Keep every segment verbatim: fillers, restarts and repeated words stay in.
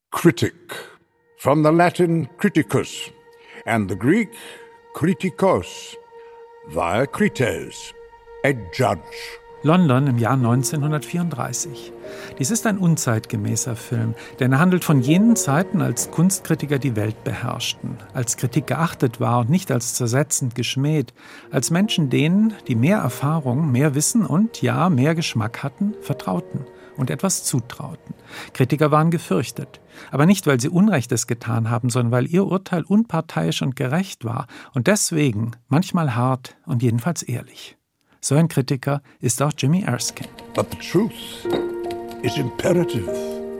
Critic, from the Latin criticus and the Greek kritikos, via krites, a judge. London im Jahr neunzehnhundertvierunddreißig. Dies ist ein unzeitgemäßer Film, denn er handelt von jenen Zeiten, als Kunstkritiker die Welt beherrschten, als Kritik geachtet war und nicht als zersetzend geschmäht, als Menschen denen, die mehr Erfahrung, mehr Wissen und, ja, mehr Geschmack hatten, vertrauten und etwas zutrauten. Kritiker waren gefürchtet, aber nicht, weil sie Unrechtes getan haben, sondern weil ihr Urteil unparteiisch und gerecht war und deswegen manchmal hart und jedenfalls ehrlich. So ein Kritiker ist auch Jimmy Erskine. But the truth is imperative.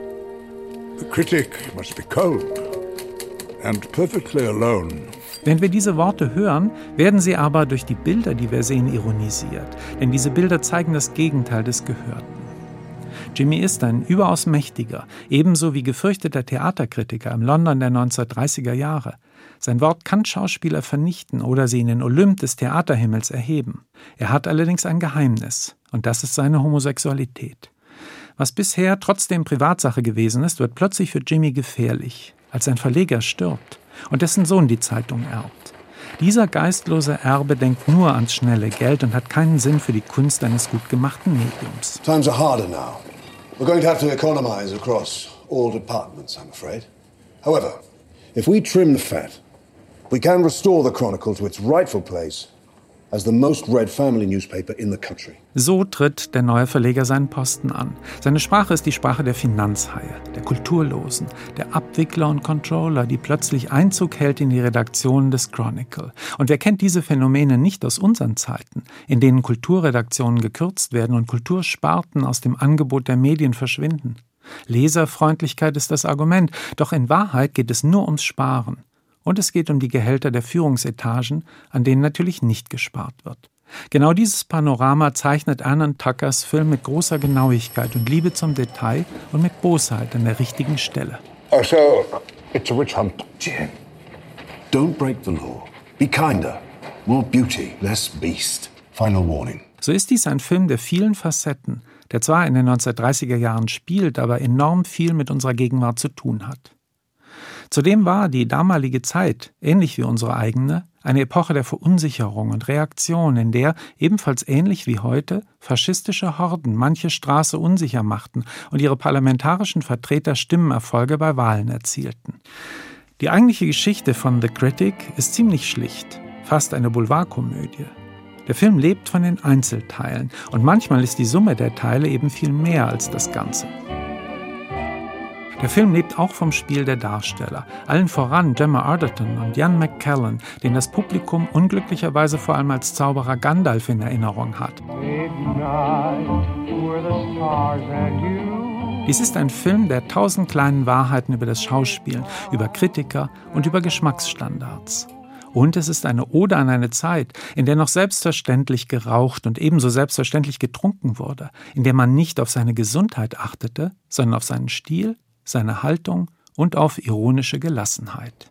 The critic must be cold and perfectly alone. Wenn wir diese Worte hören, werden sie aber durch die Bilder, die wir sehen, ironisiert. Denn diese Bilder zeigen das Gegenteil des Gehörten. Jimmy ist ein überaus mächtiger, ebenso wie gefürchteter Theaterkritiker im London der neunzehnhundertdreißiger Jahre. Sein Wort kann Schauspieler vernichten oder sie in den Olymp des Theaterhimmels erheben. Er hat allerdings ein Geheimnis, und das ist seine Homosexualität. Was bisher trotzdem Privatsache gewesen ist, wird plötzlich für Jimmy gefährlich, als sein Verleger stirbt und dessen Sohn die Zeitung erbt. Dieser geistlose Erbe denkt nur ans schnelle Geld und hat keinen Sinn für die Kunst eines gut gemachten Mediums. Times are harder now. We're going to have to economize across all departments, I'm afraid. However, if we trim the fat, we can restore the Chronicle to its rightful place as the most read family newspaper in the country. So tritt der neue Verleger seinen Posten an. Seine Sprache ist die Sprache der Finanzhaie, der Kulturlosen, der Abwickler und Controller, die plötzlich Einzug hält in die Redaktionen des Chronicle. Und wer kennt diese Phänomene nicht aus unseren Zeiten, in denen Kulturredaktionen gekürzt werden und Kultursparten aus dem Angebot der Medien verschwinden? Leserfreundlichkeit ist das Argument, doch in Wahrheit geht es nur ums Sparen. Und es geht um die Gehälter der Führungsetagen, an denen natürlich nicht gespart wird. Genau dieses Panorama zeichnet Anand Tuckers Film mit großer Genauigkeit und Liebe zum Detail und mit Bosheit an der richtigen Stelle. Oh, so it's a witch hunt. Jim, don't break the law. Be kinder. More beauty, less beast. Final warning. So ist dies ein Film der vielen Facetten, der zwar in den neunzehnhundertdreißiger Jahren spielt, aber enorm viel mit unserer Gegenwart zu tun hat. Zudem war die damalige Zeit, ähnlich wie unsere eigene, eine Epoche der Verunsicherung und Reaktion, in der, ebenfalls ähnlich wie heute, faschistische Horden manche Straße unsicher machten und ihre parlamentarischen Vertreter Stimmenerfolge bei Wahlen erzielten. Die eigentliche Geschichte von The Critic ist ziemlich schlicht, fast eine Boulevardkomödie. Der Film lebt von den Einzelteilen und manchmal ist die Summe der Teile eben viel mehr als das Ganze. Der Film lebt auch vom Spiel der Darsteller, allen voran Gemma Arterton und Ian McKellen, den das Publikum unglücklicherweise vor allem als Zauberer Gandalf in Erinnerung hat. Dies ist ein Film der tausend kleinen Wahrheiten über das Schauspielen, über Kritiker und über Geschmacksstandards. Und es ist eine Ode an eine Zeit, in der noch selbstverständlich geraucht und ebenso selbstverständlich getrunken wurde, in der man nicht auf seine Gesundheit achtete, sondern auf seinen Stil, seine Haltung und auf ironische Gelassenheit.